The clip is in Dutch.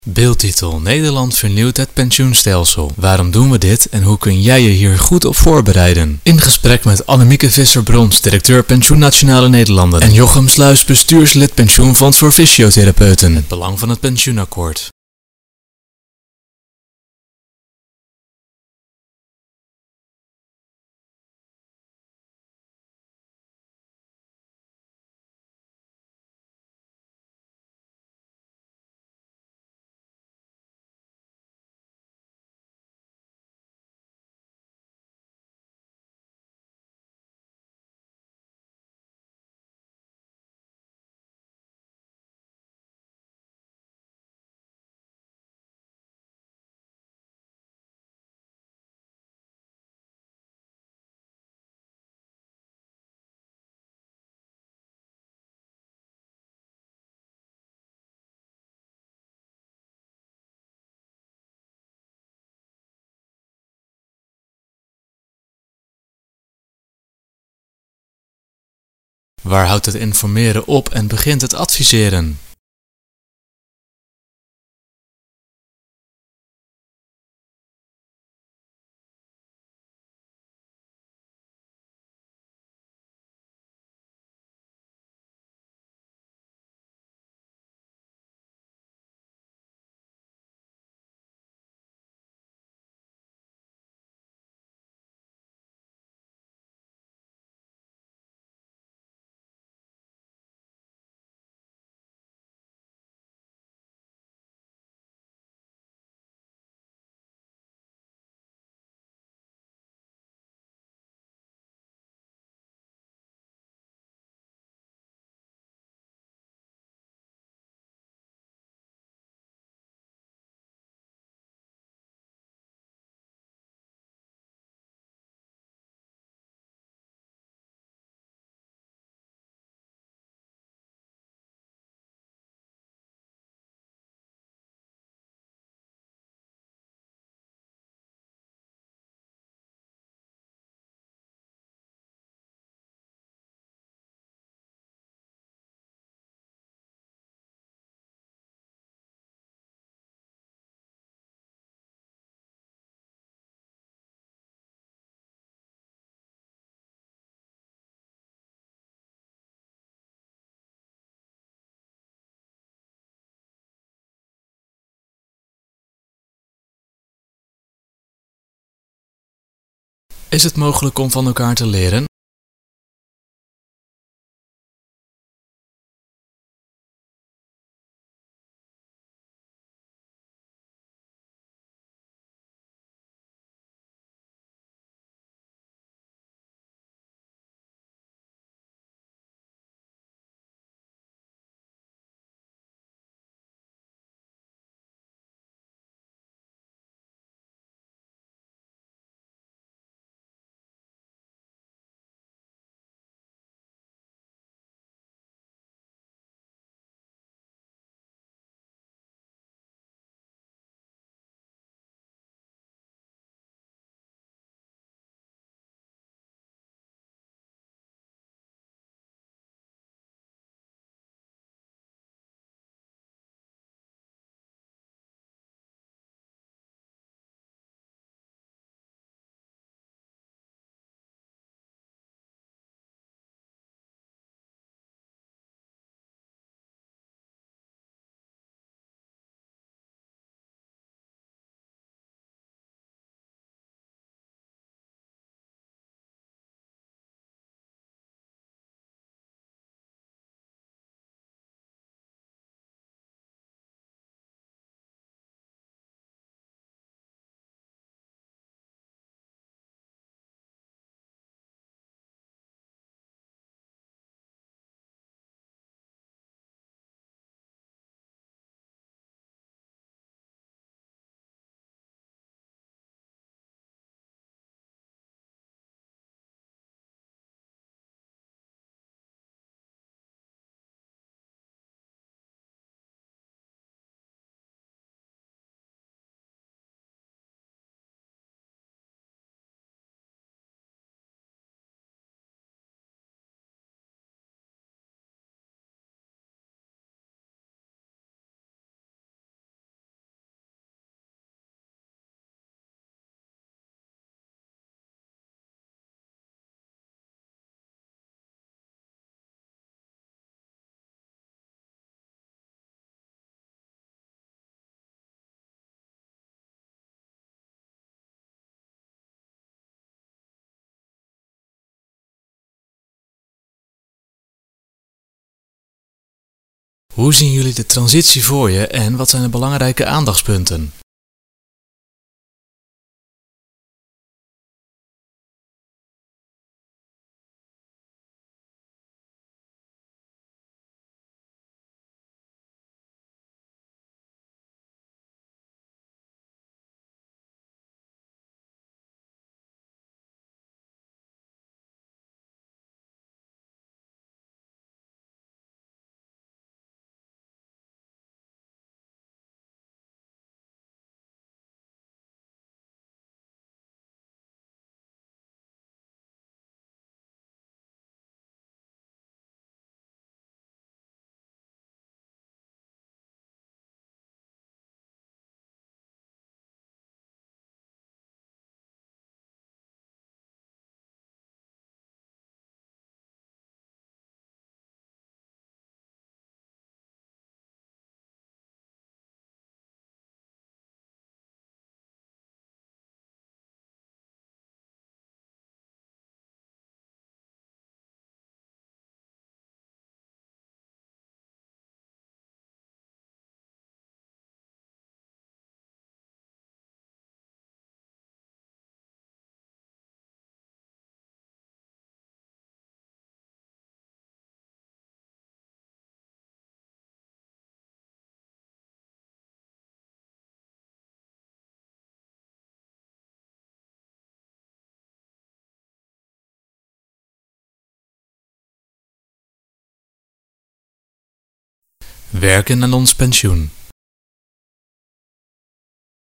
Beeldtitel: Nederland vernieuwt het pensioenstelsel. Waarom doen we dit en hoe kun jij je hier goed op voorbereiden? In gesprek met Annemieke Visser-Brons, directeur Pensioen Nationale Nederlanden, en Jochem Sluis, bestuurslid Pensioenfonds voor Fysiotherapeuten. Het belang van het pensioenakkoord. Waar houdt het informeren op en begint het adviseren? Is het mogelijk om van elkaar te leren? Hoe zien jullie de transitie voor je en wat zijn de belangrijke aandachtspunten? Werken aan ons pensioen.